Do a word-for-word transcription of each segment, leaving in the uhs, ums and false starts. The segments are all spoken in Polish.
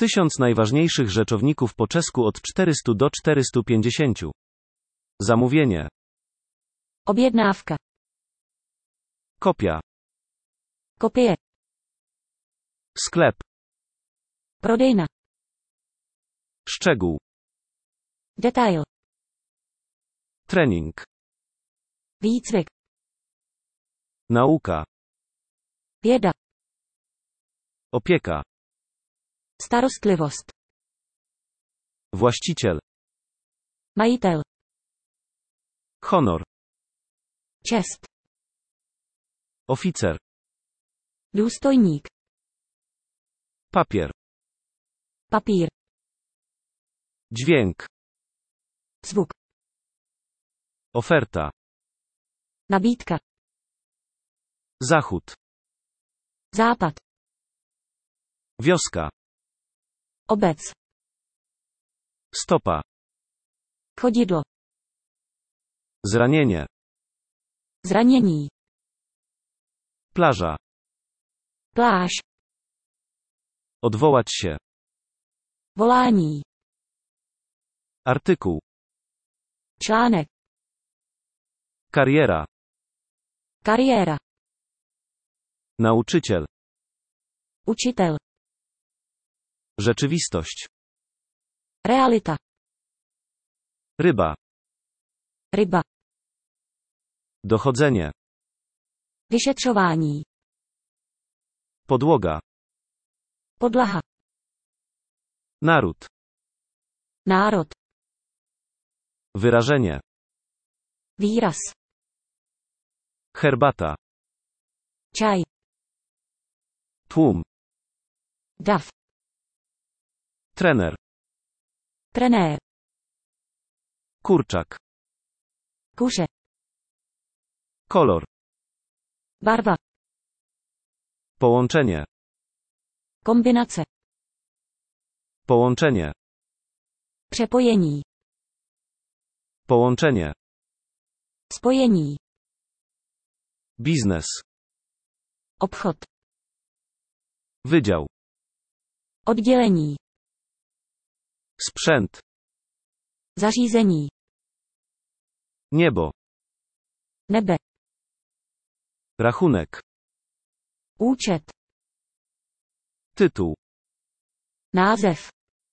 Tysiąc najważniejszych rzeczowników po czesku od czterystu do czterystu pięćdziesięciu. Zamówienie. Objednávka. Kopia. Kopie. Sklep. Prodejna. Szczegół. Detail. Trening. Výcvik. Nauka. Věda. Opieka. Starostlivost. Właściciel. Majitel. Honor. Čest. Oficer. Důstojník. Papier. Papír. Dźwięk. Zvuk. Oferta. Nabídka. Zachód. Západ. Wioska. Obec. Stopa. Chodidlo. Zranienie. Zranění. Plaża. Pláž. Odwołać się. Volání. Artykuł. Článek. Kariera. Kariéra. Nauczyciel. Učitel. Rzeczywistość. Realita. Ryba. Ryba. Dochodzenie. Vyšetřování. Podłoga. Podlaha. Naród. Národ. Wyrażenie. Výraz. Herbata. Čaj. Tłum. Dav. Trener. Trenér. Kurczak. Kuře. Kolor. Barva. Połączenie. Kombinace. Połączenie. Přepojení. Połączenie. Spojení. Biznes. Obchod. Wydział. Oddělení. Sprzęt. Zařízení. Niebo. Nebe. Rachunek. Účet. Tytuł. Název.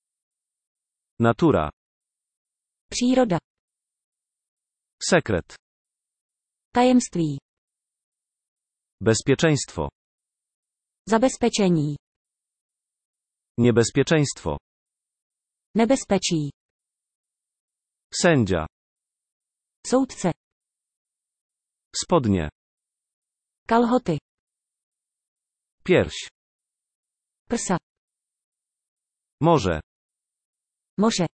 Natura. Příroda. Sekret. Tajemství. Bezpieczeństwo. Zabezpečení. Niebezpieczeństwo. Nebezpečí. Sędzia. Soudce. Spodnie. Kalhoty. Pierś. Prsa. Morze. Moře.